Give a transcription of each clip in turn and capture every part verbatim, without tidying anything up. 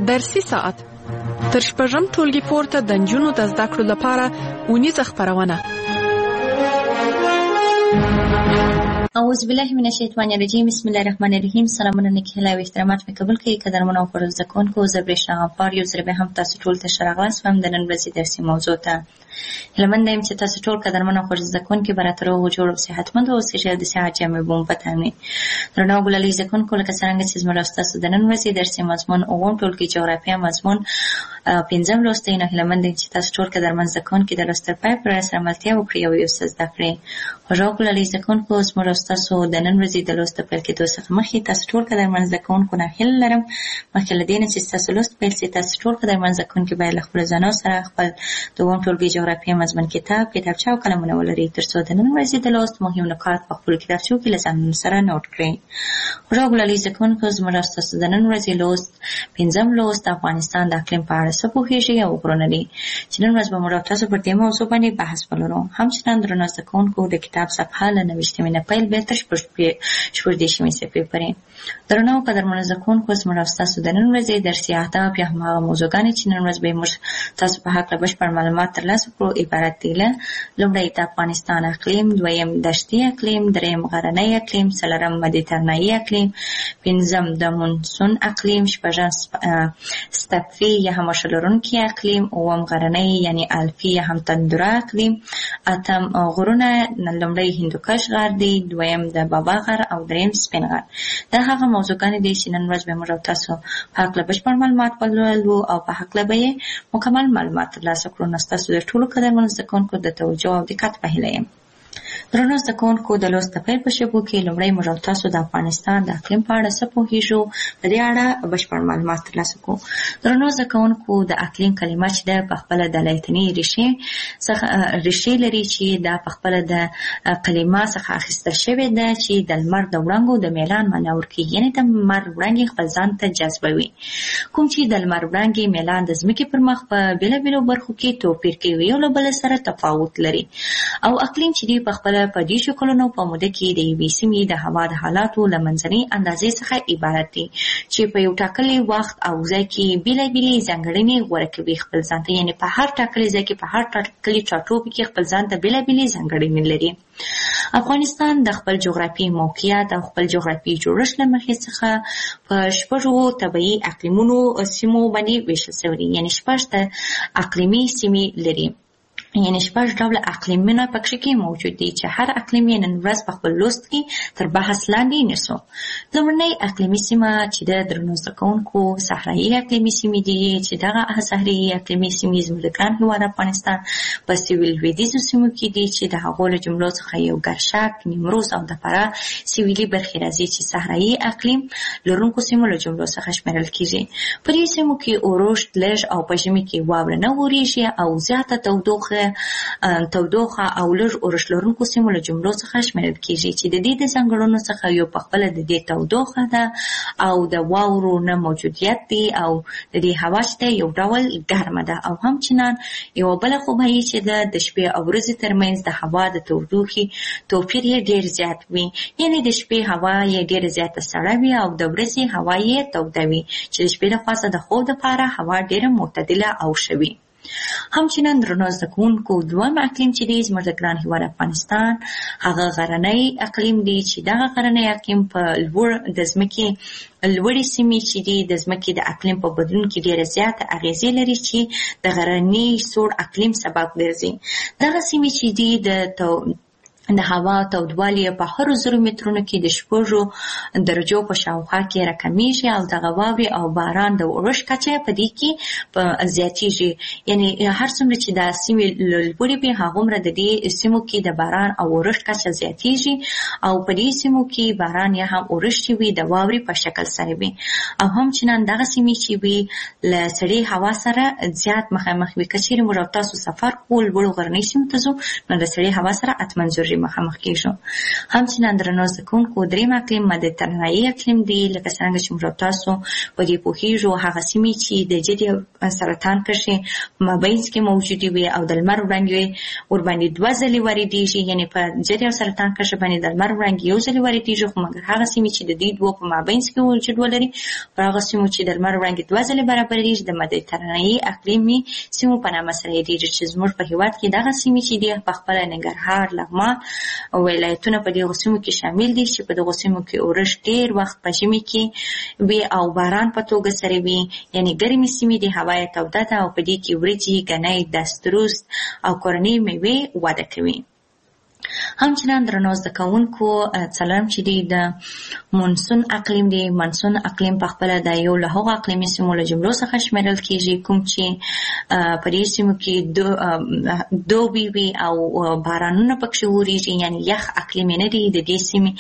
درسي ساعت تر شپږم ټولګي پورته د نجونو د زده کړو لپاره اونیزه خپرونه. اعوذ بالله من الشیطان الرجیم. بسم الله الرحمن الرحیم. سلامونه نکهلا و احترامات مې قبول کړئ. قدرمن او فرض زکونکو زبرشا غفار یو زره به هم تاسو ټول ته شراغلاس هم د نن ورځې درسي موضوع ته هلمند یم چې تاسو ټول قدرمن او فرض زکونکو براتر او جوړ او صحتمند او اوسئ د صحت جامع بوم پتانې درنو ګلالي زکونکو لکه څنګه چې زموږ تاسو د نن ورځې درسي مضمون او هم ټول کې جغرافیه مضمون پنځم لوستي نه هلمند چې تاسو ټول قدرمن زکونکو د لوستر پای پر سره ملتیا وکړئ او یو څه زده کړئ. خوشو ګلالي زکونکو زموږ تاسو د نن ورځې د لوست پیل کېدو څخه مخکې تاسو ټول قدرمن زکونکو نه هیله لرم مخکې له دې نه چې تاسو لوست پیل سي تاسو ټول قدرمن زکونکو باید له خپلو ځانو سره خپل دوم ټولګي جغرافیه مضمون کتاب کتابچه او قلمونه ولرئ تر څو د نن ورځې د لوست مهم نکات په خپلو کتابچو کې له ځان سره نوټ کړئ. خوشو ګلالي زکونکو زموږ تاسو د نن ورځې لوست پنځم لوست افغانستان د اقلیم په اړه څه پوهیږئ او غوره دي چې نن ورځ به موږ تاسو پر دې موضوع باندې بحث ولرو. همچنان درنو زکونکو د کتاب صفحه له نوښتمې نه پیل به تر شپږدېرشمې صفحې پورې. درنو قدرمنو زکونکو زموږ تاسو د نن ورځې درسي اهداف یا هماغه موضوعګانې چې نن ورځ به موږ تاسو په هکله بشپړ معلومات ترلاسه کړو عبارت دي له لومړی د افغانستان اقلیم، دویم دشتي اقلیم، دریم غرنی اقلیم، څلورم مدیترانه‌یي اقلیم، پنځم د مونسون اقلیم، شپږم ستپي یا هماشه لرونکي اقلیم، اووم غرنی یعنی الپي یا هم تندره اقلیم، اتم غرونه لومړی هندوکش غر دی، دویم د بابا غر او دریم سپین غر. دا هغه موضوعګانې دي چې نن ورځ به موږ تاسو په هکله بشپړ معلومات ولولو او په هکله به یې مکمل معلومات ترلاسه کړو. نو ستاسو د ټولو قدرمنو زکونکو د توجه او دقت په هیله یم. درنو زکونکو د لوست پیل په شپو کې لومړی موږ تاسو د افغانستان د اقلیم په اړه څه پوهیږو په دې اړه بشپړ معلومات ترلاسه کوو. درنو زکونکو د اقلیم کلمه چې ده په خپله د لاتیني ریښې څخه ریښې لري چې دا په خپله د کلمه څخه اخیستل شوې ده چې د لمر د وړانګو د میلان معنا ورکوي، یعنې د لمر وړانګې خپل ځان ته جذبوي. کوم چې د لمر وړانګې میلان د ځمکې پر مخ په بېلابېلو برخو کې توپیر کوي، یو له بل سره تفاوت لري. او اقلیم چې دی په خپله په دې شکلونو په موده کې د یوې سیمې د هوا د حالاتو له منځنۍ اندازې څخه عبارت دی چې په یو ټاکلي وخت او ځای کې بېلابېلې ځانګړنې غوره کوي خپل ځان ته، یعنې په هر ټاکلي ځای کې په هر ټاکلي ټاټوبي کې خپل ځان ته بېلابېلې ځانګړنې لري. افغانستان د خپل جغرافیایي موقعیت او خپل جغرافیایي جوړښت له مخې څخه په شپږو طبیعي اقلیمونو سیمو باندې ویشل شوی دی، یعنې شپږ اقلیمي سیمې لري، یعنی شپږ ډوله اقلیمونه پکې کې موجود دي چې هر اقلیم یې نن ورځ په خپل لوست کې تر بحث لاندې نیسو. لومړنۍ اقلیمي سیمه چې د درنو زکونکو صحرایي اقلیمي سیمې دي چې دغه صحرایي اقلیمي سیمې زموږ د ګران هېواد افغانستان په سویل لویدیځو سیمو کې دي چې د هغو له جملو څخه یو ګرشک، نیمروز او د فراه سویلي برخې راځي چې صحرایي اقلیم لرونکو سیمو له جملو څخه شمیرل کېږي. په دې سیمو کې اورښت لږ او په ژمي کې واوره نه وریږي او زیاته تودوخه تودوخه او لږ اورښت لرونکو سیمو له جملو څخه شمیرل کېږي چې د دې د ځانګړنو څخه یو په خپله د دې تودوخه ده او د واورو نه موجودیت دی او د دې هوا چې ده یو ډول ګرمه ده او همچنان یوه بله خوبایي چې ده د شپې او ورځې ترمنځ د هوا د تودوخې توپیر یې ډېر زیات وي، یعنې د شپې هوا یې ډېره زیاته سړه وي او د ورځې هوا یې توده وي چې د شپې لخوا د خوب دپاره هوا ډېره معتدله او ښه وي. همچنان درنو زکونکو دویم اقلیم چې دی زموږ د ګران هېواد افغانستان هغه غرنی اقلیم دی چې دغه غرنی اقلیم په لوړ د ځمکې لوړې سیمې چې دي د ځمکې د اقلیم په بدلون کې ډېره زیاته اغېزې لري چې د غرني سوړ اقلیم سبب ګرځي. دغه سیمې چې دي د د هوا تودوالی په هرو زرو مترونو کې د شپږو درجو په شاوخوا کې راکمیږي او دغه واورې او باران د اورښت کچه په دې کې زیاتیږي، یعنې هر څومره چې دا سیمې لوړې وي هغومره د دې سیمو کې د باران او اورښت کچه زیاتیږي او په دې سیمو کې باران یا هم اورښت چې وي د واورې په شکل سره وي او همچنان دغه سیمې چې وي له سړې هوا سره زیات مخامخ وي. که چیرې موږ تاسو سفر کوو لوړو غرنیو سیمو ته ځو نو د سړې هوا سره اتمنځور انرژي مخامخ کیږو. همچنان درنو زده کوونکو دریم اقلیم مدیترانه‌ای اقلیم دی، لکه څنګه چې موږ تاسو په دې پوهیږو هغه سیمې چې د جدي سرطان کرښې په مابینځ کې موجودې وي او د لمر وړانګې ورباندې دوه ځلې واردېږي، یعنې په جدي او سرطان کرښې باندې د لمر وړانګې یو ځلې واردېږي، خو مګر هغه سیمې چې د دې دوو په مابینځ کې وجود ولري پر هغه سیمو چې د لمر وړانګې دوه ځلې برابرېږي د مدیترانه‌ای اقلیمي سیمو په نامه سره یادېږي، چې زموږ په هېواد کې دغه سیمې چې دي په خپله ننګرهار، لغمان او ولایتونه په دغو سیمو کې شامل دي، چې په دغو سیمو کې اورښت ډېر وخت په ژمي کې وي او باران په توګه سره وي، یعنې ګرمې سیمې دي، هوا یې توده ده او په دې کې وریجې، ګنی، دسترست او کورنۍ میوې وده کوي. همچنان درنو زده کوونکو څلورم چې دی د مونسون اقلیم دی. مونسون اقلیم په خپله د یو له هغو اقلیمي سیمو له جملو څخه شمیرل کېږي کوم چې په دې سیمو کې دوبي وي او بارانونه پکښې وریږي، یعنې یخ اقلیم نه دی. د دې سیمې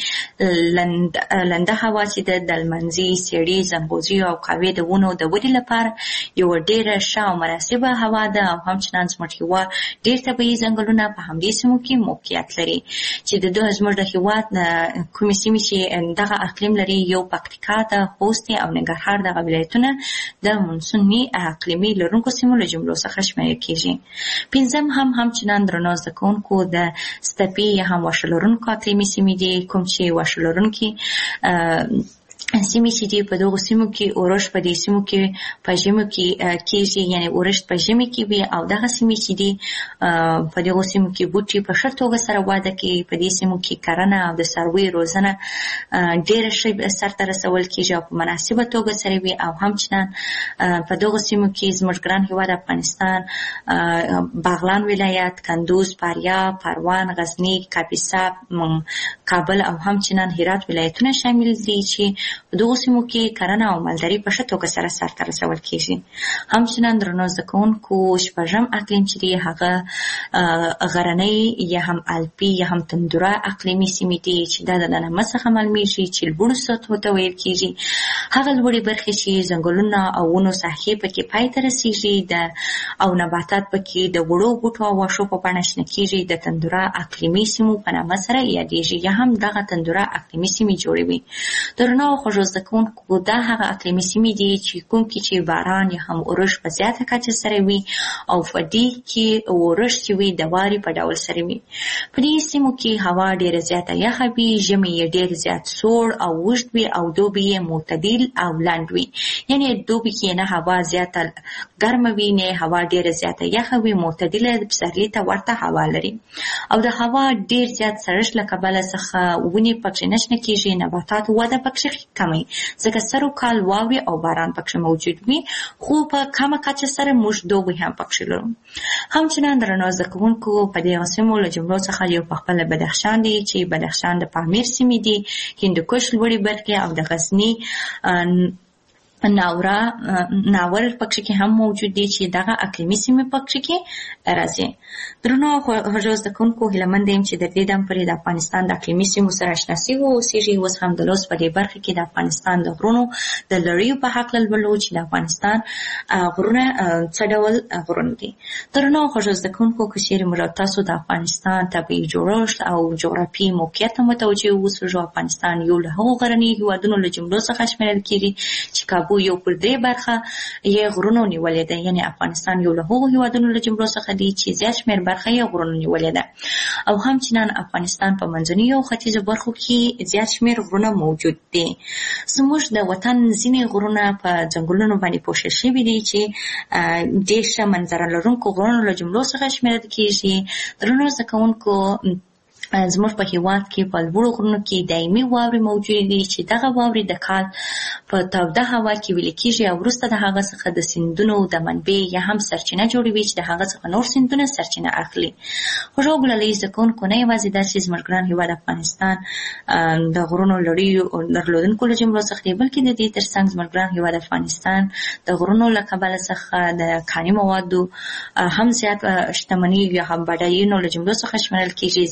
لنده هوا چې ده د لمنځي، څېړۍ، ځنغوزیو او قهوې د ونو د ودې لپاره یوه ډېره ښه او مناسبه هوا ده او همچنان زموږ هېواد ډېر طبیعي ځنګلونه په همدې سیمو کې موقعیت لري، چې د دوه زموږ د هېواد کومې سیمې چې دغه اقلیم لري یو پکتیکا ده، خوست او ننګرهار دغه ولایتونه د مونسوني اقلیمي لرونکو سیمو له جملو څخه شمیرل کېږي. پنځم هم همچنان درنو زده کوونکو د سټپي یا هم واښه لرونکو اقلیمي سیمې دي، کوم چې واښه لرونکي سیمې چې دي په دغو سیمو کې اورښت په دې سیمو کې په ژمو کې کېږي، یعنې اورښت په ژمي کې وي او دغه سیمې چې دي په دغو سیمو کې بوټي په ښه توګه سره وده کوي. په دې سیمو کې کرنه او د څارویو روزنه ډېره ښه سرته رسول کېږي او په مناسبه توګه سره وي او همچنان په دغو سیمو کې زموږ ګران هېواد افغانستان، باغلان ولایت، کندوز، فاریاب، پروان، غزني، کاپیسا، کابل او همچنان هرات ولایتونه شامل دي چې په دغو سیمو کې کرنه او مالداري په ښه توګه سره سرته رسول کېږي. همچنان درنو زده کوونکو شپږم اقلیم چې دی هغه غرنی یا هم الپي یا هم تندوره اقلیمي سیمې دي، چې دا د نامه څخه معلومیږي چې لوړو سطحو ته ویل کېږي. هغه لوړې برخې چې ځنګلونه او ونو ساحې پکې پای ته رسېږي او نباتات پکې د وړو بوټو او واښو په بڼه شنه کېږي، د تندوره اقلیمي سیمو په نامه سره یادېږي یا هم دغه تندوره اقلیمي سیمې جوړوي. درنو خوږو زده کوونکو دا هغه اقلیمي سیمې دي چې کوم کې چې باران یا هم اورښت په زیاته کچه سره وي او په دې کې اورښت چې وي د وارې په ډول سره وي. په دې سیمو کې هوا ډېره زیاته یخه وي، ژمی یې ډېر زیات سوړ او اوږد وي او دوبی یې معتدل او لنډ وي، یعنې دوبي کې نه هوا زیاته ګرمه وي نه هوا ډېره زیاته یخه وي، معتدله پسرلي ته ورته هوا لري او د هوا ډېر زیات سړښت له کبله څخه ونې پکښې نه شنه کېږي، نباتات وده پکښې کموي ځکه سر و کال واورې او باران پکښې موجود وي، خو په کمه کچه سره موږ دوبی هم پکښې لرو. همچنان درنو زده کوونکو په دغه سیمو له جملو څخه یو پخپله بدخشان دی، چې بدخشان د پامیر سیمې دي، هندوکش لوړې برخې او د غزني ناوره ناور پکښې کې هم موجود دي چې دغه اقلیمي سیمې پکښې کې راځي. درنو خوږو زده کوونکو هیله مند یم چې د دې دم پورې د افغانستان د اقلیمي سیمو سره اشنا سوي واوسېږئ. اوس هم د لوست په دې برخه کې د افغانستان د غرونو د لړیو په هکله لولو چې د افغانستان غرونه څه ډول غرونه دي. درنو خوږو زده کوونکو که چیرې موږ تاسو د افغانستان طبیعي جوړښت او جغرافیې موقعیت ته متوجه اوسېږو، افغانستان یو له هغو غرنیو هېوادونو له جملو څخه شمیرل کېږي چې کابو یو پر درې برخه یې غرونو نیولې ده، یعنې افغانستان یو له هغو هېوادونو له جملو څخه دی چې زیات شمېر برخه یې غرونو نیولې ده او همچنان افغانستان په منځنیو او ختیځو برخو کې زیات شمېر غرونه موجود دي. زموږ د وطن ځینې غرونه په ځنګلونو باندې پوښل شوي دي چې ډېر ښه منظره لرونکو غرونو له جملو څخه شمېرل کېږي. درنو زده کوونکو زموږ په هېواد کې په لوړو غرونو کې دایمي واورې موجودې دي چې دغه واورې د کال په توده هوا کې ویلې کېږي او وروسته د هغه څخه د سیندونو د منبع یا هم سرچینه جوړوي چې د هغه څخه نور سیندونه سرچینه اخلي. خوږو ګلالۍ زده کوونکو نه یوازې دا چې زموږ ګران هېواد افغانستان د غرونو لړیو درلودونکو له جملو څخه دی، بلکې د دې تر څنګ زموږ ګران هېواد افغانستان د غرونو له کبله څخه د کاني موادو هم زیات شتمني یا هم بډاینو له جملو څخه شمېرل کېږي، ځکه چې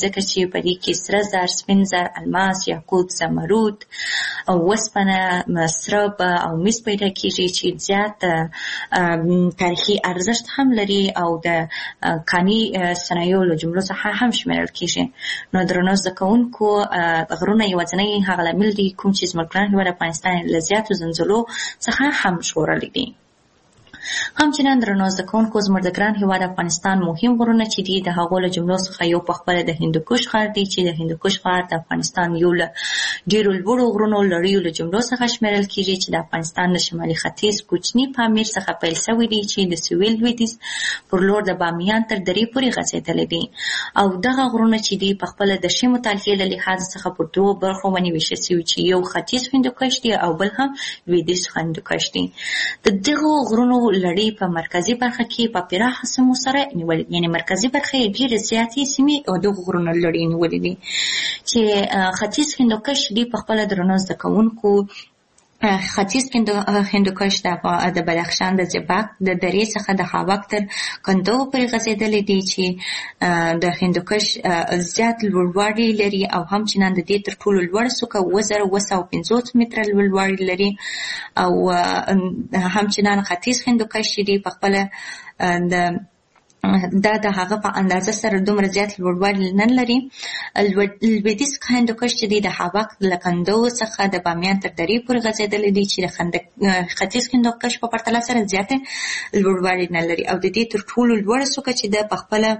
چې په دې کې سره زر، سپین زر، الماس، یاقوت، زمرود، وسپنه، سرب او مس پیدا کیږي چې زیات تاریخي ارزښت هم لري او د کاني صنایعو له جملو څخه هم شمیرل کیږي. نو درنو زده کوونکو، غرونه یوازینی هغه لامل دي کوم چې زموږ ګران هېواد افغانستان له زیاتو زلزلو څخه هم ژغورلی دي. همچنان درنو زده کوونکو، زموږ د ګران هېواد افغانستان مهم غرونه چې دي د هغو له جملو څخه یو پخپله د هندوکش غر دی چې د هندوکش غر د افغانستان یو له ډېرو لوړو غرونو لړیو له جملو څخه شمیرل کیږي چې د افغانستان د شمالي ختیځ کوچني پامیر څخه پیل شوی دی چې د سویل لویدیځ پر لور د بامیان تر درې پورې غځېدلی دی. او دغه غرونه چې دي پخپله د ښې مطالعې له لحاظ څخه پر دوو برخو باندې ویشل شوي چې یو ختیځ هندوکش دی او بل هم لویدیځ هندوکش دی. د دغو غرونو لړۍ په مرکزي برخه کې په پراخه سیمو سره نیولې، یعنې مرکزي برخه یې ډېرې زیاتې سیمې او دغو غرونو لړۍ نیولې دي چې ختیځ هندوکش دی پخپله درنو زده کوونکو. ختیځ هندوکش د بدخشان د زیباک د درې څخه د خاوک تر کندو پورې غځېدلی دی چې د هندوکش زیات لوړوالی لري او همچنان د دې تر ټولو لوړه څوکه اووه زره اووه سوه پنځوس متره لوړوالی لري. او همچنان ختیځ هندوکش چې دی پخپله د دا د هغه په اندازه سره دومره زیات لوړوالی نه لري. لویدیځ هندوکش چې دی د هاوک له کندو څخه د بامیان تر درې پورې غځېدلی دی چې د ختیځ هندوکش په پرتله سره زیاته لوړوالی نه لري. او د دې تر ټولو لوړه څوکه چې ده پخپله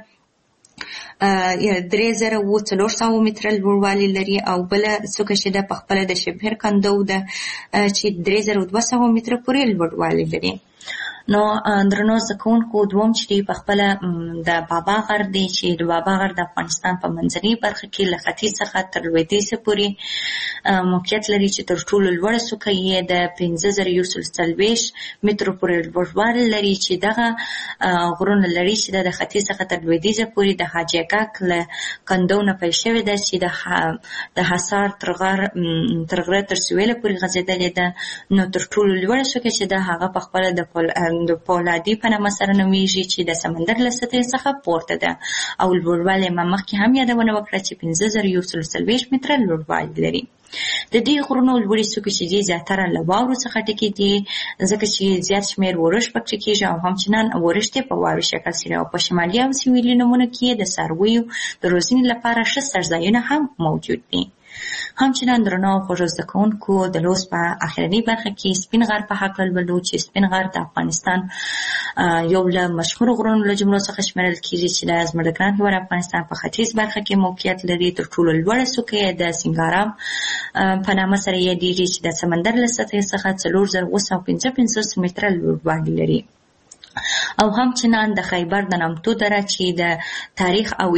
درې زره اووه څلور سوه متره لوړوالی لري او بله څوکه چې ده پخپله د شبهر کندو ده چې درې زره دوه سوه متره پورې لوړوالی لري. نو درنو زده کوونکو، دوم چې دی پخپله د بابا غر دی چې د بابا غر د افغانستان په منځنۍ برخه کې له ختیځ څخه تر لویدیځه پورې موقعیت لري چې تر ټولو لوړه څوکه یې د پنځه زره یو سل څلوېښت مترو پورې لوړوالی لري چې دغه غرونه لري چې د ختیځ څخه تر لویدیځه پورې د حاجي ګک له کندو نه پیل شوې ده چې د حصار تر غره تر سویله پورې غځېدلې ده. نو تر ټولو لوړه څوکه چې ده هغه پخپله د د پولادي په نامه سره نومیږي چې د سمندر له سطحې څخه پورته ده او لوړوالی ما مخکې هم یادونه وکړه چې پنځه زره یو سل څلوېښت متره لوړوالی لري. د دې غرونو لوړې څوکې چې دي زیاتره له واورو څخه ډکې دي ځکه چې زیات شمېر ورښت پکې کېږي او همچنان ورښت یې په واوري شکل سره او په شمالي او سویلي نومونو کې د څارویو د روزنې لپاره ښه څړځایونه هم موجود دي. همچنان درنو خوږو زده کوونکو، د لوست په اخرنۍ برخه کې سپین غر په هکله لولو چې سپین غر د افغانستان یو له مشهورو غرونو له جملو څخه شمیرل کېږي چې د زموږ د ګران هېواد افغانستان په ختیځ برخه کې موقعیت لري. تر ټولو لوړه څوکه یې د سینګارام په نامه سره یادېږي چې د سمندر له سطحې څخه څلور زره اووه سوه پنځه پنځوس متره لوړوالی لري. او همچنان د خیبر د نامتو دره چې د تاریخ او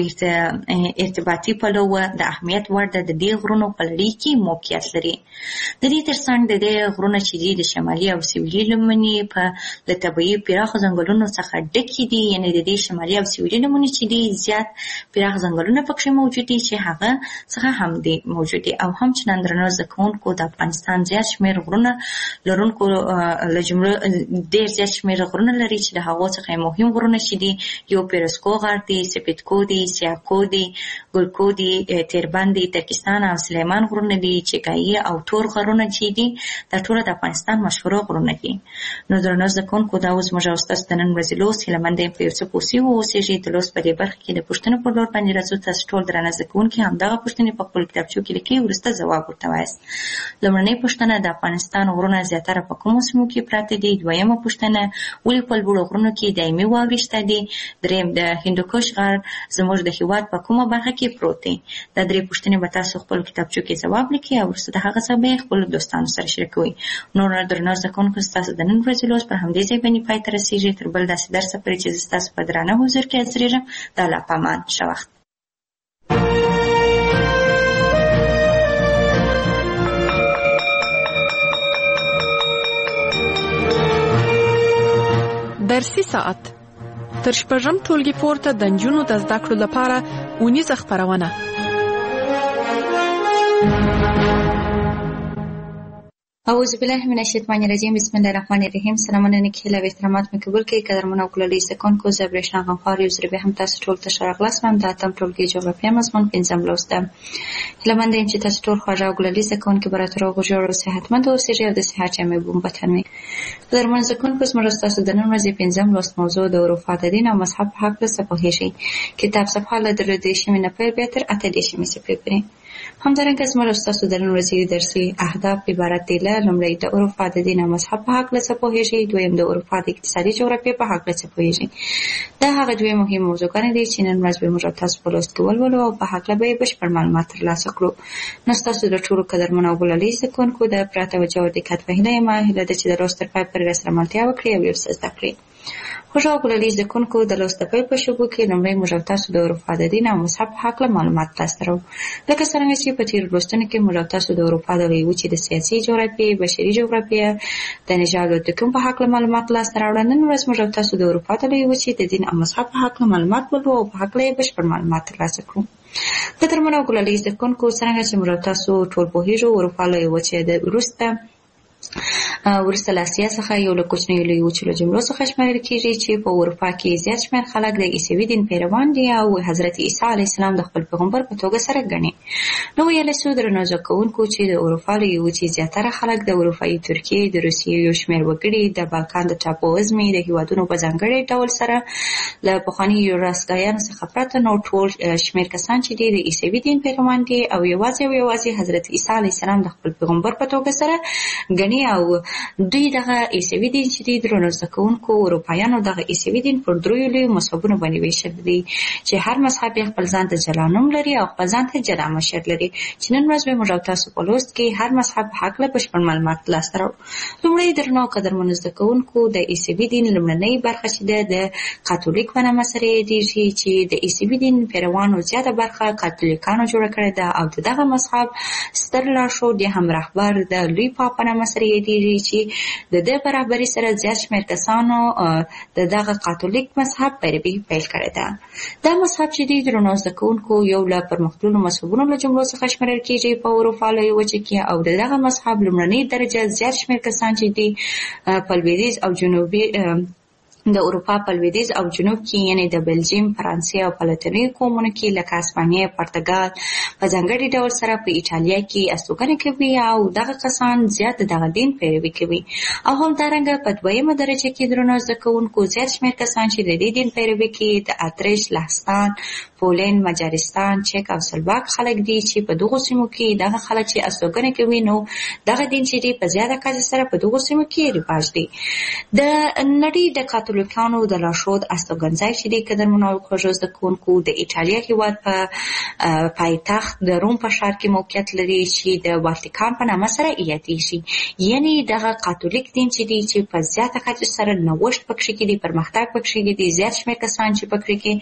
ارتباطي پلوه د اهمیت وړ ده د دې غرونو په لړۍ کې موقعیت لري. د دې ترڅنګ د دې غرونه چې دي د شمالي او سویلي لمنې په له طبیعي پراخو ځنګلونو څخه ډکې دي، یعنې د دې شمالي او سویلي لمنې چې دي زیات پراخ ځنګلونه پکښې موجود دي چې هغه څخه هم دي موجود دي. او همچنان درنو زده کوونکو، د افغانستان زیات شمېر غرونه لرونکو له جملو ډېر زیات شمېر غرونه لري چې د هغو څخه مهم غرونه چې دي یو پیرسکو غر دی، سپیدکو دی، سیاکو دی، ګلکو دی، تیربند دی، ترکستان او سلیمان غرونه دي، چګایي او تور غرونه چې دي دا ټول د افغانستان مشهور غرونه دي. نو درنو زده کوونکو، دا اوس موږ او ستاسو د نن ورځې لوست هیله مند یم په یو څه پوه سوي واوسېږئ. د لوست په دې برخه کې د پوښتنو پر لور باندې راځو. تاسو ټول درانه زده کوونکي همدغه پوښتنې په خپلو کتابچو کې لیکئ، وروسته ځواب ورته وایاست. لومړنۍ پوښتنه: د افغانستان غرونه زیاتره په کومو سیمو کې پراته دي؟ دویمه پوښتنه: ولې په لوړو غرونو کې دایمي واورې شته دي؟ دریم: د هندوکش غر زموږ د هېواد په کومه برخه کې پروت دی؟ دا درې پوښتنې به تاسو خپلو کتابچو کې ځواب لیکئ او وروسته د هغه څخه به یې خپلو دوستانو سره شریکوئ. نور درنو زده کوونکو، ستاسو د نن ورځې لوست پر همدې ځای باندې پای ته رسېږي. تر بل داسې درسه پورې چې زه ستاسو په درانه حضور کې حاضرېږم، د الله په امان. ښه وخت. درسي ساعت تر شپږم ټولګي پورته د نجونو د زده کړو لپاره اونیزه خپرونه. اعوذ بالله من الشیطان الرجیم بسم الله الرحمن الرحیم. سلامونه نکهله و احترامات مې قبول کړئ. قدرمنو کوللی زدهکوونکو، زه برېښنا غمخوار یو ځل بیا هم تاسو ټولو ته ښه راغلاست وایم. د اتم ټولګي جغرافیه مضمون پنځم لوست ده. هیله مند یم چې تاسو ټول خوږه او کوللی زدهکوونکي به راته روغ جوړ او صحتمند اوسئ او د صحت جامې به مو په تن وي. قدرمنو زدهکوونکو، زموږ ستاسو د نن ورځې پنځم لوست موضوع د اروپا د دین او مذهب په هکله څه پوهېږئ. کتاب صفحه له درې دېرشمې نه پیل بیا تر اته دېرشمې صفحې پورې. همدارنګه زموږ ستاسو د نن ورځې درسي اهداف عبارت دي له: لومړی د اروپا د دین او مذهب په هکله څه پوهېږئ، دویم د اروپا د اقتصادي جغرافیې په هکله څه پوهېږئ. دا هغه دوې مهمې موضوعګانې دي چې نن ورځ به موږ او تاسو په لوست کې ولولو او په هکله به یې بشپړ معلومات ترلاسه کړو. نو ستاسو د ټولو قدرمنو او ګلالي زدهکوونکو د پوره توجه او دقت په هیله یم. هیله ده چې د لوست تر پای پورې راسره ملتیا وکړئ او یو څه زده کړئ. خوږه او ګلالي زدهکوونکو، د لوست د پیل په شېبو کې لومړی موږ او تاسو د اروپا د دین او مذهب په هکله معلومات لاسته راوړو. لکه څرنګه چې په تېرو لوستونو کې موږ او تاسو د اروپا د لویې وچې د سیاسي جغرافیې، بشري جغرافیې، د نژاد او دقوم په هکله معلومات لاسته راوړل. نن ورځ موږ او تاسو د اروپا د لویې وچې د دین او مذهب په هکله معلومات ولرو او په هکله یې بشپړ معلومات ترلاسه کړو. قدرمنو او ګلالي زدهکوونکو، څرنګه چې موږ او تاسو ټول پوهېږو، اروپا لویې وچې د وروسته وروسته له اسیا څخه یو له کوچنیو لویو وچو جملو څخه شمېرل کېږي چې په اروپا کې زیات شمېر خلک د عیسوي دین پیروان دي او حضرت عیسی علیه السلام د خپل پیغمبر په توګه سره ګڼي. نو ویلی سو درنو زده کوونکو چې د اروپا لویې وچې زیاتره خلک د اروپایي ترکیې، د روسیې یو شمېر وګړي، د بالکان د ټاپو وزمې د هېوادونو په ځانګړي ډول سره له پخوانیو راستګایانو څخه پرته نو ټول شمېر کسان چې دي د عیسوي دین پیروان دي او یوازې او یوازې حضرت عیسی علیه السلام د خپل پیغمبر په توګه سره ګڼي. او دوی دغه عیسوي دین چې دی درنو زده کوونکو، اروپایانو دغه عیسوي دین پر دریو لویو مذهبونو باندې ویشل دي چې هر مذهب یې خپل ځان ته جلا نوم لري او خپل ځان ته جلا مشر لري، چې نن ورځ به موږ او تاسو په لوست کې هر مذهب په هکله بشپړ معلومات لاسته راوړو. لومړی درنو قدرمنو زده کوونکو، د عیسوي دین لومړنۍ برخه چې ده د کاتولیک په نامه سره یادېږي، چې د عیسوي دین پیروانو زیاته برخه کاتولیکانو جوړه کړې ده او د دغه مذهب ستر لارښود یا هم رهبر د لوی پاپ په نامه سره یادېږي، چې د دې برابرۍ سره زیات شمېر کسانو د دغه کاتولیک مذهب پیروي پیل کړې ده. دا مذهب چې دی درنو زده کوونکو یو له پرمختللو مذهبونو له جملو څخه شمېرل کېږي په اروپا لویې وچې کې، او د دغه مذهب لومړنۍ درجه زیات شمېر کسان چې دي په لویدیځ او جنوبي د اروپا په لویدیځ او جنوب کې، یعنې د بلجیم، فرانسې او په لاتیني قومونو کې لکه اسپانیا، پرتګال، په ځانګړي ډول سره په ایټالیا کې استوګنه کوي او دغه کسان زیات د دغه دین پیروي کوي. او همدارنګه په دویمه درجه کې درنو زده کوونکو زیات شمېر کسان چې د دې دین پیروي کوي د اتریش، لهستان، پولین، مجارستان، چک او سلواک خلک دي، چې په دغو سیمو کې دغه خلک چې استوګنه کوي نو دغه دین چې دی په زیاته کچه سره په دغو سیمو کې رواج دی. د نړۍ د کاتولیکانو د لارښود استوګنځای چې دی قدرمنو او خوږو زده کوونکو د ایټالیا هېواد په پایتخت د روم په ښار کې موقعیت لري، چې د واتیکان په نامه سره یادېږي. یعنې دغه کاتولیک دین چې دی چې په زیاته کچه سره نوښت پکښې کې دی، پرمختګ پکښې کې دی، زیات شمېر کسان چې پکښې کې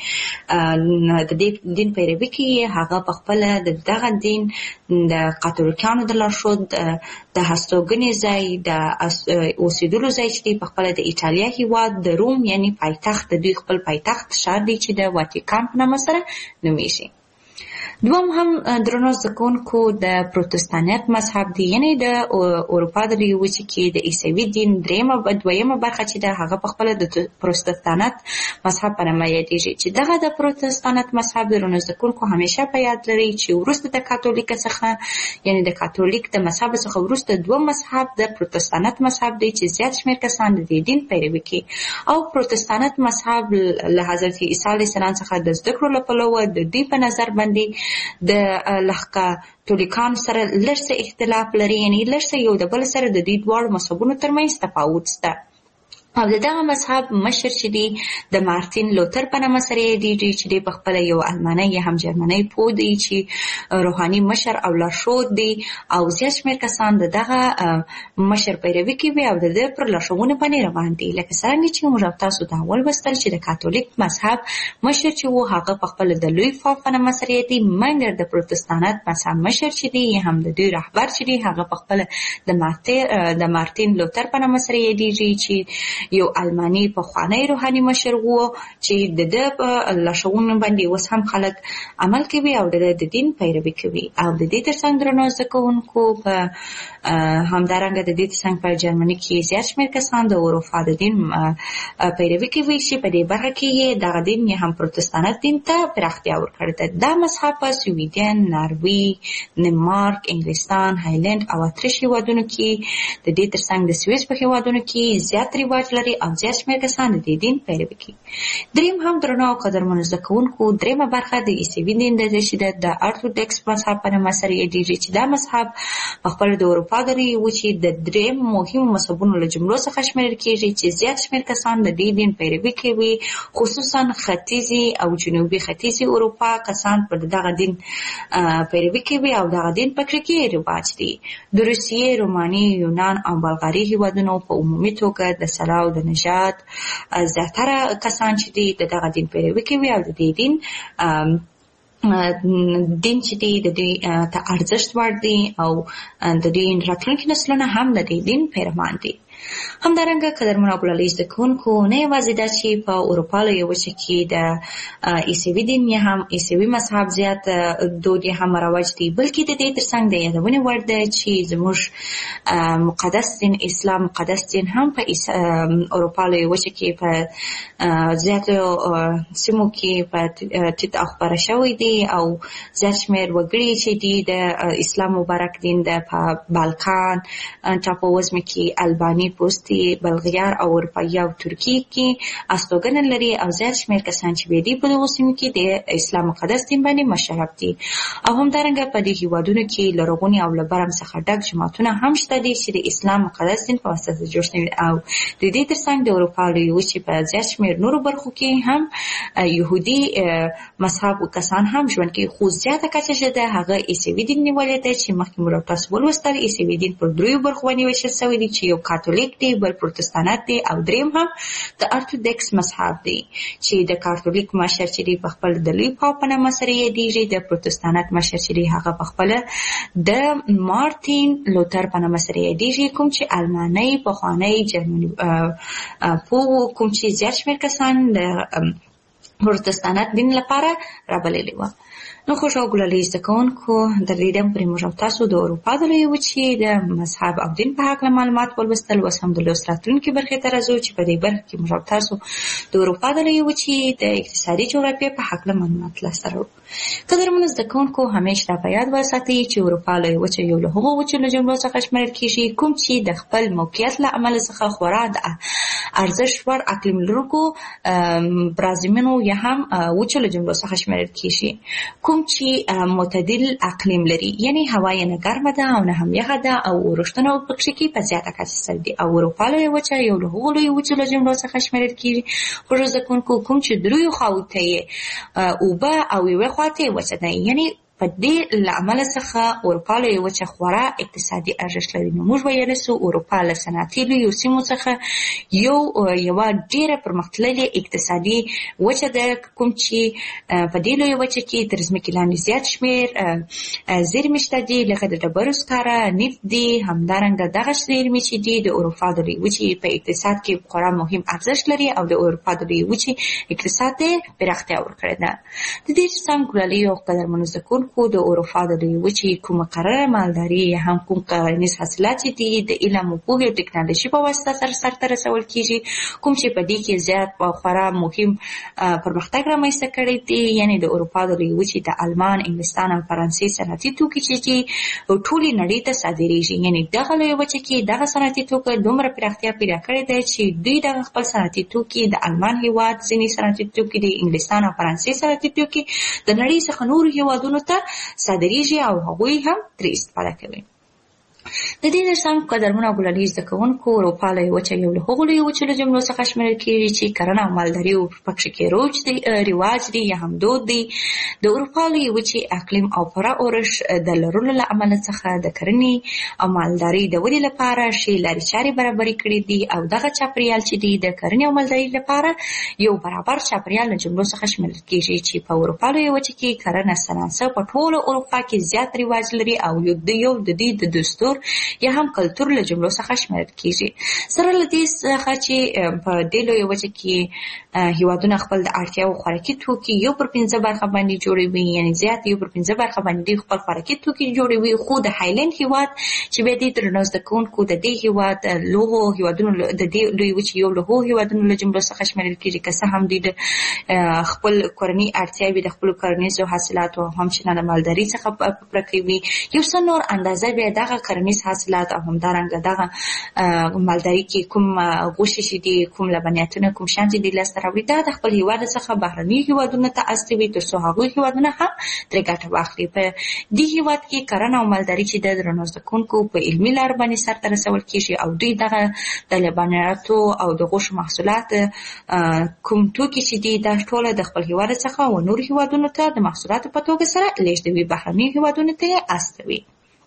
د دې دین پیروي کوي هغه په خپله د دغه دین د کاتولیکانو د لارښود د هستوګنې ځای، د اوسېدلو ځای چې دی په خپله د ایټالیا هېواد د روم یعنې پایتخت د دوی خپل پایتخت ښار دی چې د واتیکان په نامه سره نومیږي. دوم هم درنو زده کوونکو د پروتستانت مذهب دی، یعنې د اروپا د لویې وچې کې د عیسوي دین درېیمه دویمه برخه چې ده هغه په خپله د پروتستانت مذهب په نامه یادېږي، چې دغه د پروتستانت مذهب درنو زده کوونکو همیشه په یاد لري چې وروسته د کاتولیک څخه، یعنې د کاتولیک د مذهب څخه وروسته دوم مذهب د پروتستانت مذهب دی چې زیات شمېر کسان د دې دین پیروي کوي. او پروتستانت مذهب له حضرت عیسی علیه السلام څخه د زده کړو له پلوه د دوی په نظر باندې د کاتولیکانو سره لږ څه اختلاف لري، یعنې لږ څه یو د بل سره د دوی دواړو مذهبونو ترمنځ تفاوت شته. او د دغه مذهب مشر چې دی د مارتین لوتر په نامه سره یادېږي، چې دی په خپله یو المانی یا هم جرمنی پوه دی چې روحاني مشر او لارښود دی، او زیات شمېر کسان د دغه مشر پیروي کوي او د ده پر لارښوونو باندې روان دي. لکه څرنګه چې موږ تاسو ته ولوستل چې د کاتولیک مذهب مشر چې و هغه په خپله د لوی پاپ په نامه سره یادېږي، مګر د پروتستانت مذهب مشر چې دی یا هم د دوی رهبر چې دی هغه په خپله د مارتین لوتر په نامه سره یادېږي، چې یو الماني پخوانی روحاني مشر و چې د ده په لارښوونو باندې اوس هم خلک عمل کوي او د د دین پیروي کوي. او د دې ترڅنګ درنو زده کوونکو په همدارنګه د دې ترڅنګ په جرمني کې زیات شمېر کسان د اروپا د دین پیروي کوي چې په دې برخه کې دغه دین یې هم پروتستانت دین ته پراختیا ورکړې ده. دا مذهب په سویډن، ناروی، دنمارک، انګلستان، هالند او اتریش هېوادونو کې د دې ترڅنګ د سویس په هېوادونو کې زیات رواج لري او زیات شمېر کسان د دې دین پیروي کوي. دریم هم درنو او قدرمنو زده کوونکو دریمه برخه د عیسوي دین ده چې د ارتودکس مذهب په نامه سره یادېږي چې دا مذهب په خپله د اروپا د لویې وچې د دریم مهمو مذهبونو له جملو څخه شمېرل کېږي چې زیات شمېر کسان د دې دین پیروي کوي، خصوصا ختیځي او جنوبي ختیځي اروپا کسان پر دغه دین پیروي کوي او دغه دین په کې رواج دی. د روسیې، روماني، یونان او بلغاري هېوادونو په عمومي توګه د سلا او د نژاد زیاتره کسان چې دي د دغه دین پیروي کوي او د دې دین دین چې دی د دې ته ارزښت وړ دی او د دې راتلونکي نسلونه هم د دې دین پیروان دي. همدارنګه قدرمنو او ګلالي زده کوونکو نه یوازې دا چې په اروپا لویه وچه کې د عیسوي دین یا هم عیسوي مذهب زیات دود یا هم رواج دی، بلکې د دې ترڅنګ د یادونې وړ ده چې زموږ مقدس دین اسلام مقدس دین هم په اروپا لویه وچه کې په زیاتو سیمو کې په ټیټ خپاره شوی دی او زیات شمېر وګړي چې دي د اسلام مبارک دین د په بالکان ټاپووزمې کې الباني، پوستي، بلغیار او اروپایي او ترکي کې استوګنه لري او زیات شمېر کسان چې دي په دغو سیمو کې د اسلام مقدس دین باندې مشرف دي. او همدارنګه په دې هېوادونو کې لرغوني او له برم څخه ډک جوماتونه هم شته دي چې د اسلام مقدس دین په واسطه جوړ شوي او د دې ترڅنګ د اروپا لویې وچې په زیات شمېر نورو برخو کې هم یهودي مذهب کسان هم ژوند کوي، خو زیاته کچه چې ده هغه عیسوي دین نیولی دی چې مخکې مو تاسو ولوستل. عیسوي دین پر دریو برخو باندې ویشل شوی دی چې یو کاتولیک دی، بل پروتستانت دی او دریم هم د ارتودکس مذهب دی چې د کاتولیک مشر چې دی په خپل د لوی پاپ په نامه سره یادېږي، د پروتستانت مشر چې دی هغه په خپله د مارتین لوتر په نامه سره یادېږي، کوم چې الماني پخوانی جرمني پوه کوم چې زیات شمېر کسان د پروتستانت دین لپاره رابللي وه. نو خوښ او ګلالي زده کوونکو در دې دم پورې موږ او تاسو د اروپا د لویې وچې د مذهب او دین په هکله معلومات ولوستل. اوس هم د لوست راتلونکې برخې ته راځو چې په دې برخه کې موږ او تاسو د اروپا د لویې وچې د اقتصادي جغرافیې په هکله معلومات لاسته راوړو. قدرمنو زده کوونکو همیشه دا په یاد وساتئ چې اروپا لویې وچه یو له هغو وچو له جملو څخه شمېرل کېږي کوم چې د خپل موقعیت له امله څخه خورا د ارزښت وړ اقلیم لرونکو برازیمونو یا هم وچو له جملو څخه شمېرل کېږي، کوم چې معتدل اقلیم لري، یعنی هوا یې نه ګرمه ده او نه هم یخه ده او اورښتونه پکې کې په زیاته کچه سوي دي. او اروپا لویه وچه یو له هغو لویو وچو له جملو څخه شمېرل کېږي خوږو زده کوونکو کوم چې دریو خواو ته یې اوبه او یوې خوا ته یې وچه ده، یعنی په دې له امله څخه اروپا لویه وچه خورا اقتصادي ارزښت لري. نو موږ ویلی سو اروپا له صنعتي لویو سیمو څخه یو یوه ډېره پرمختللې اقتصادي وچه ده، کوم چې په دې لویه وچه کې تر ځمکې لاندې زیات شمېر زېرمې شته دي، لکه د ډبرو سکاره، نفت دي. همدارنګه دغه زېرمې چې دي د اروپا د لویې وچې په اقتصاد کې خورا مهم ارزښت لري او د اروپا د لویې وچې اقتصاد ته پراختیا ورکړې ده. د دې څنګ ګلالي او قدرمنو زده کوونکو د اروپا د لویې وچې کومه قراره مالداري یا هم کوم کرنیز حاصلات چې دي د علم او پوهې او ټکنالوژي په واسطه سره سرته رسول کېږي، کوم چې په دې کې زیات خورا مهم پرمختګ رامنځته کړی دی. یعنی د اروپا د لویې وچې د آلمان، انګلستان او فرانسې صنعتي توکي چې دي ټولې نړۍ ته صادریږي. یعنی دغه لویه وچه کې دغه صنعتي توکي دومره پراختیا پیدا کړې ده چې دوی دغه خپل صنعتي توکي د آلمان هېواد ځینې صنعتي توکي د انګلستان او فرانسې صنعتي توکي د نړۍ څخه نورو هېوادونو ته صادریږي او هغوی هم ترې استفاده کوي. د دې ترڅنګ قدرمنو او ګلالي زده کوونکو اروپا لویه وچه یو له هغو لویو وچو له جملو څخه شمېرل کېږي چې کرنه او مالداري پکې کې روج دی رواج دی یا هم دود دی. د اروپا لویې وچې اقلیم او پوره اورښت د لرلو له امله څخه د کرنې او مالدارۍ د ودې لپاره ښې لارې چارې برابرې کړې دي او دغه چاپېریال چې دی د کرنې او مالدارۍ لپاره یو برابر چاپېریال له جملو څخه شمېرل کېږي چې په اروپا لویه وچه کې کرنه صنعت په ټوله اروپا کې زیات رواج لري او یو د یو د دې د دستور فولکلور یا هم کلتور له جملو څخه شمیرل کیږي. سره له دې څخه چې په دې لویه وچه کې هیوادونه خپل د اړتیاوو خوراکي توکي یو پر پنځه برخه باندې جوړوي، یعنی زیات یو پر پنځه برخه باندې خپل خوراکي توکي جوړوي. خو د هایلند هیواد چې به دې درنو زده کوونکو د دې هیواد لوهو هیوادونو د دې لوی وچې یو له هیوادونو له جملو څخه شمیرل کیږي، که څه هم دوی د خپل کورني اړتیاوې د خپل کرنیزو حاصلاتو او همچنان د مالدارۍ څخه پوره کوي. یو څه نور اندازه بیا دغه کرنیز حاصلات او همدارنګه دغه مالدارۍ کې کوم غوښې چې دي، کوم لبنیاتونه، کوم شیان چې دي لاسته راوړي، دا د خپل هیواد څخه بهرني هیوادونو ته استوي تر څو هغوی هیوادونه هم ترې ګټه واخلي. په دې هیواد کې کرنه او مالداري چې د درنو زده کوونکو په علمي لار باندې سرته رسول کیږي او دوی دغه د لبنیاتو او د غوښو محصولات کوم توکي چې دي دا ټول د خپل هیواد څخه و نور هیوادونو ته د محصولاتو په توګه سره لیږدوي، بهرني هیوادونو ته یې استوي.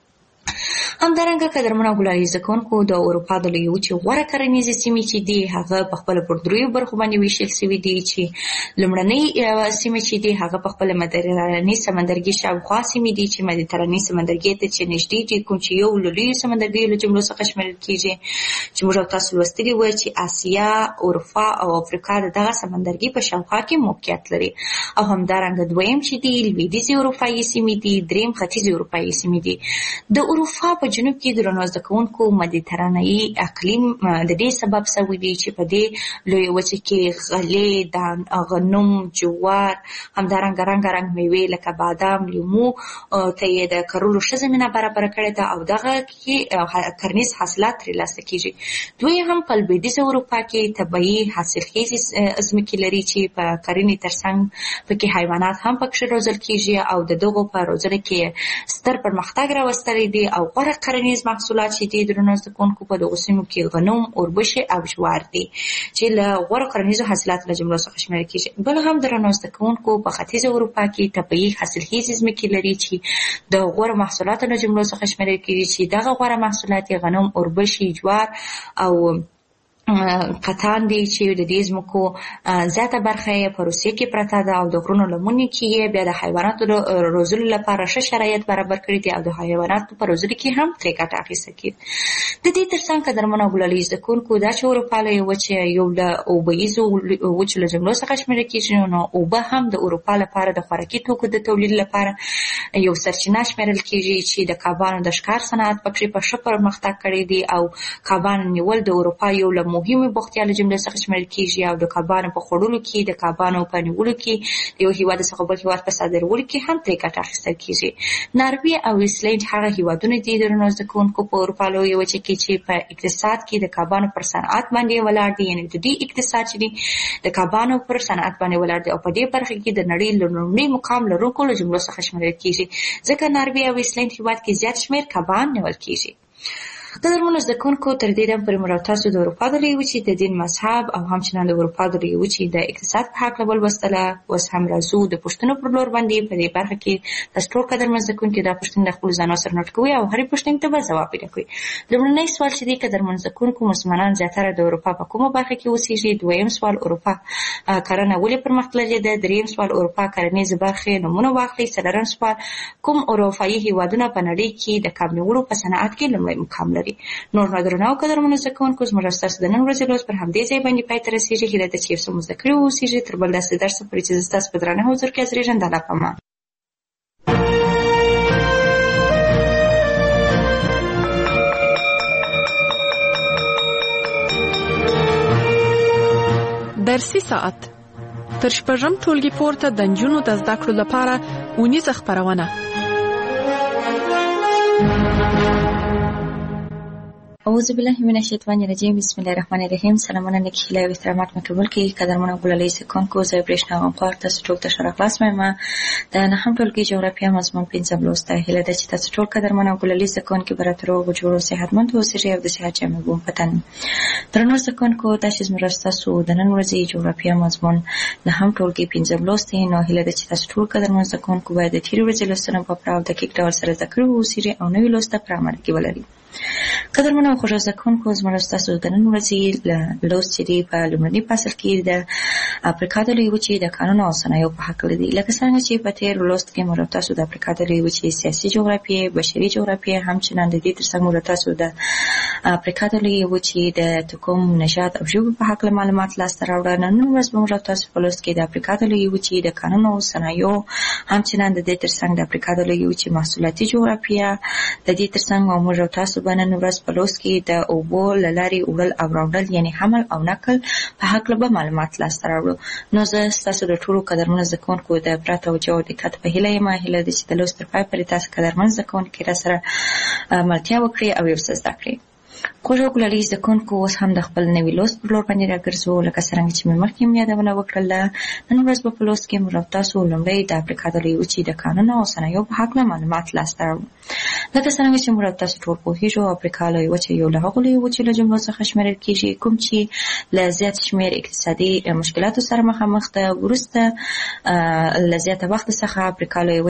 همدارنګه قدرمنو او ګلالي زده کوونکو د اروپا د لویې وچې غوره کرنیزې سیمې چې دي هغه په خپله پر دریو برخو باندې ویشل سوي دي، چې لومړنۍ سیمې چې دي هغه په خپله مدیترانې سمندرګي شاوخوا سیمې دي چې مدیترانې سمندرګي ته چې نږدې دي، کوم چې یو له لویو سمندرګیو له جملو څخه شمیرل کیږي، چې موږ او تاسو لوستلي وو چې اسیا، اروپا او افریقا د دغه سمندرګي په شاوخوا کې موقعیت لري. او همدارنګه دویم چې دي لویدیځې اروپایي سیمې دي، دریم ختیځې اروپایي سیمې دي. د اروپا په جنوب کې درنو زده کوونکو مدیترانه‌یي اقلیم د دې سبب شوی دی چې په دې لویه وچه کې غلې، غنم، جوار، همدارنګه رنګارنګ میوې لکه بادام، لیمو ته یې د کرلو ښه زمینه برابره کړې ده او دغه کې کرنیز حاصلات ترلاسه کیږي. دوی هم په لویدیځه اروپا کې طبیعي حاصلخیزې ځمکې لري چې په کرنې ترڅنګ پکې حیوانات هم پکې روزل کیږي او د دغو په روزنه کې ستر پرمختګ راوستلی دی او غوره کرنیز محصولات چې دي درنو زده کوونکو په دغو سیمو کې غنم، اوربشې او جوار دي چې له غوره کرنیزو حاصلاتو له جملو څخه شمیرل کیږي. بل هم درنو زده کوونکو په ختیځه اروپا کې طبیعي حاصلخیزې ځمکې لري چې د غوره محصولاتو له جملو څخه شمیرل کیږي، چې دغه غوره محصولات غنم، اوربشې، جوار او قطان دي چې د دې ځمکو زیاته برخه یې په روسیې کې پرته ده او د غرونو لمنې کې یې بیا د حیواناتو روزلو لپاره ښه شرایط برابر کړي دي او د حیواناتو په روزلو کې هم ترې ګټه اخیسته کیږي. د دې ترڅنګ قدرمنو او ګلالي زده کوونکو دا چې اروپا لویه وچه یو له اوبهیزو وچو له جملو څخه شمیرل کیږي، نو اوبه هم د اروپا لپاره د خوراکي توکو د تولید لپاره یو سرچینه شمیرل کیږي چې د کبانو د ښکار صنعت پکې په ښه پرمختګ کړی دی او کبانو نیول د اروپا یو له مهمې بوختیا له جملې څخه شمیرل کیږي او د کبانو په خوړلو کې، د کبانو په نیولو کې، د یو هیواد څخه بل هیواد په صادرولو کې هم ترې ګټه اخیستل کیږي. ناروې او ایسلنډ هغه هیوادونه دي درنو زده کوونکو په اروپا لویه وچه کې چې په اقتصاد کې د کبانو پر صنعت باندې ولاړ دي، یعنې د دې اقتصاد چې دی د کبانو پر صنعت باندې ولاړ دی او په دې برخه کې د نړۍ له لومړي مقام لرونکو له جملو څخه شمیرل کیږي، ځکه ناروې او ایسلنډ هیواد کې زیات شمیر کبان نیول کیږي. قدرمنو زده کوونکو تر دې دم پورې موږ تاسو د اروپا د لویې وچې د دین، مذهب او همچنان د اروپا د لویې وچې د اقتصاد په هکله ولوستله. اوس هم راځو د پوښتنو پر لور باندې. په دې برخه کې تاسو ټول قدرمن زده کوونکي دا پوښتنې د خپلو ځانو سره نوټ کوئ او هرې پوښتنې ته به ځواب پیدا کوئ. لومړنی سوال چې دی قدرمن زده کوونکو، مسلمانان زیاتره د اروپا په کومه برخه کې اوسېږي؟ دویم سوال اروپا کرنه ولې پرمختللې ده؟ دریم سوال اروپا کرنیزې برخې نومونه واخلئ. څلورم سوال کوم اروپایي هیوادونه په نړۍ کې د کب نیولو په صنعت کې لومړی مقام لري؟ نور درنو قدرمنو زده کوونکو، زموږ ستاسو د نن ورځې لوست پر همدې ځای باندې پای ته رسېږي. هیله ده چې یو څه مو زده کړي واوسېږي. تر بل داسې درسه پورې چې زه ستاسو په درانه حضور کې حاضرېږم، د الله په امان. درسي ساعت تر شپږم ټولګي پورته د نجونو د زده کړو لپاره اونیزه خپرونه. اعوذ بالله من الشیطان الرجیم. بسم الله الرحمن الرحیم. سلامونه، نیکی هیله او احترامات مې قبول کړئ. قدرمنو ګلالي زده کوونکو، زه برېښنا غمخوار تاسو ټول ته ښه راغلاست وایم. د نهم ټولګي جغرافیه مضمون پنځم لوست ته هیله ده چې تاسو ټول قدرمنو ګلالي زده کوونکي به راته روغ جوړ او صحتمند اوسئ او د صحت جامې به مو په تن. درنو زده کوونکو، دا چې زموږ ستاسو د نن ورځې جغرافیه مضمون نهم ټولګي پنځم لوست دی، نو هیله ده چې تاسو ټول قدرمن زده کوونکو باید د تېرې ورځې لوستونه په پوره او دقیق ډول سره زده کړي واوسئ او نوي لوست ته په عمل کې ولرئ. قدرمنو او خوږ زده کوونکو زموږ ستاسو د نن ورځې لوست چې دی په لومړني فصل کې د افریقا د لویې وچې د قانون او صنایعو په هکله دی. لکه څنګه چې په تېر لوست کې موږ تاسو د افریقا د لویې وچې سیاسي جغرافیې، بشري جغرافیې، همچنان د دې ترڅنګ موږ تاسو د افریقا د لویې وچې د تکوم، نژاد او ژبو په هکله معلومات لاسته راوړل. نن ورځ به موږ تاسو په لوست کې د افریقا د لویې وچې د قانون او صنایعو، همچنان د دې ترڅنګ د افریقا د لویې وچې محصولاتي جغرافیه، د دې ترڅنګ موږ تاسو به نن ورځ په لوست کې د اوبو له لارې وړل او راوړل یعنې حمل او نقل په هکله به معلومات لاسته راوړو. نو زه ستاسو د ټولو قدرمنو زده کوونکو د پوره توجه او دقت په هیله یم. هیله ده چې د لوست تر پای پورې تاسو قدرمن زده کوونکي راسره ملتیا وکړي او یو څه زده کړي. خوږ او ګلالي زده کوونکو اوس هم د خپل نوي لوست پر لور باندې راګرځو. لکه څرنګه چې مې مخکې هم یادونه وکړله، نن ورځ به په لوست کې موږ تاسو لومړی د افریقا د لویې وچې د قانون او صنایعو په هکله معلومات لاسته راوړو. لکه څرنګه چې موږ تاسو ټول پوهېږو، افریقا لویې وچه یو له هغو لویې وچې له جملو څخه شمېرل کېږي کوم چې له زیات شمېر اقتصادي مشکلاتو سره مخامخ ده. وروسته له زیاته وخت څخه افریقا لویې